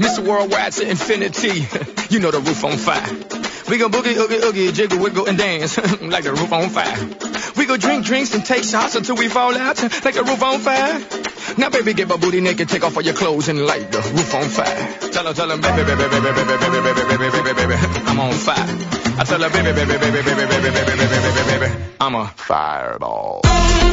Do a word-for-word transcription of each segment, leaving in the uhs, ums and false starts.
Mister Worldwide to infinity. You know the roof on fire. We gon' boogie, oogie, oogie, jiggle, wiggle, and dance like the roof on fire. We go drink drinks and take shots until we fall out like the roof on fire. Now, baby, get my booty naked, take off all your clothes and light the roof on fire. Tell her, tell her, baby, baby, baby, baby, baby, baby, baby, baby, baby, baby, I'm on fire. I tell her, baby, baby, baby, baby, baby, baby, baby, baby, baby, baby, I'm a fireball.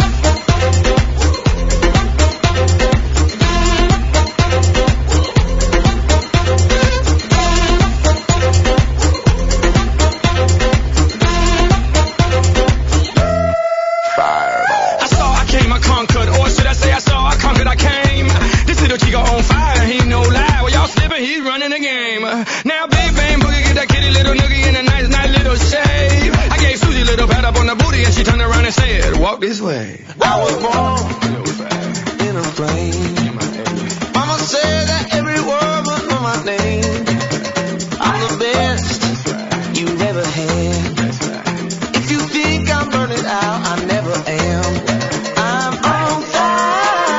Now big bang boogie, get that kitty little noogie in a nice, nice little shave. I gave Susie a little pat up on the booty and she turned around and said, walk this way. I was born in a plane. Mama said that every word was on my name. I'm the best you've ever had. If you think I'm burning out, I never am. I'm on fire.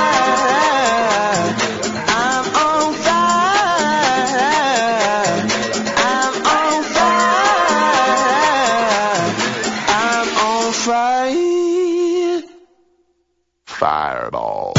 Fireball.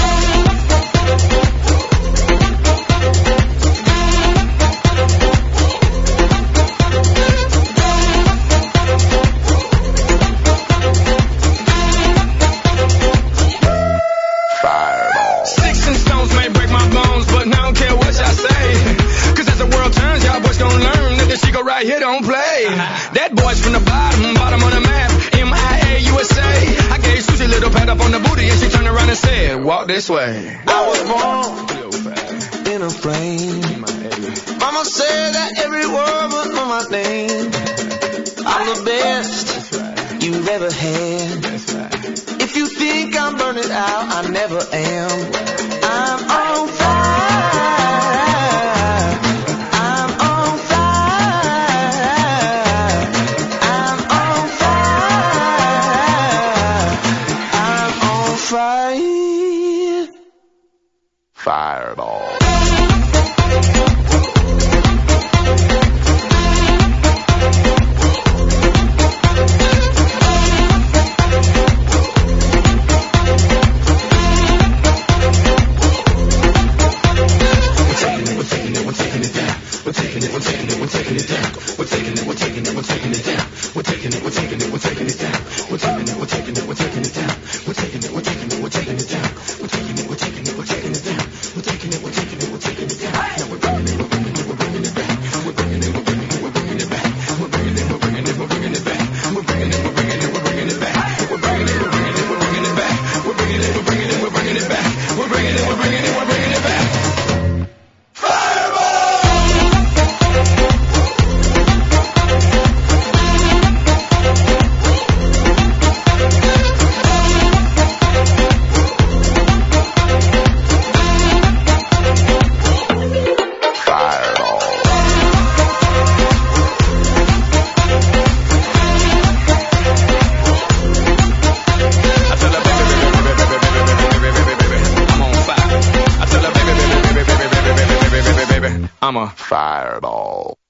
Fireball. Sticks and stones may break my bones, but I don't care what y'all say. Cause as the world turns, y'all boys gon' learn that this shit go right here don't play. That boy's from the bottom, bottom of the map, M I A U S A. I gave Susie a little pat up on the booty and she turned around and said, walk this way. I was born in a plane. Mama said that every word was on my name. I'm the best you've ever had. If you think I'm burning out, I never am. I'm on fire. I'm on fire. I'm on fire. I'm on fire. Fireball. I'm a fireball.